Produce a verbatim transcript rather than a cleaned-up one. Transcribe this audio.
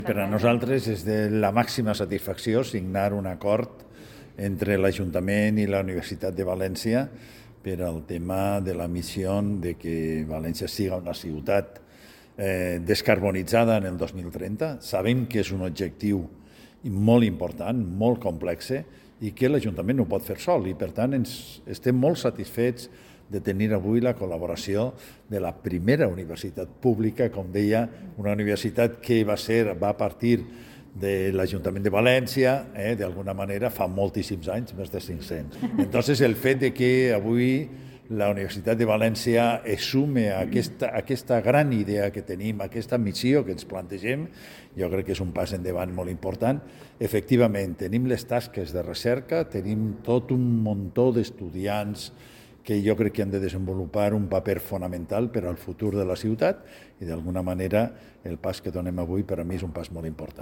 Per a nosaltres és de la màxima satisfacció signar un acord entre l'Ajuntament i la Universitat de València per al tema de la missió de que València siga una ciutat eh, descarbonitzada en el dos mil trenta. Sabem que és un objectiu molt important, molt complex, i que l'Ajuntament no pot fer sol, i per tant ens estem molt satisfets de tenir avui la col·laboració de la primera universitat pública, com deia, una universitat que va ser, va partir de l'Ajuntament de València, eh, d'alguna manera, fa moltíssims anys, més de cinc-cents. Entonces, el fet de que avui la Universitat de València es sume a aquesta, a aquesta gran idea que tenim, a aquesta missió que ens plantegem, jo crec que és un pas endavant molt important. Efectivament, tenim les tasques de recerca, tenim tot un muntó d'estudiants que jo crec que han de desenvolupar un paper fonamental per al futur de la ciutat i d'alguna manera el pas que donem avui per a mi és un pas molt important.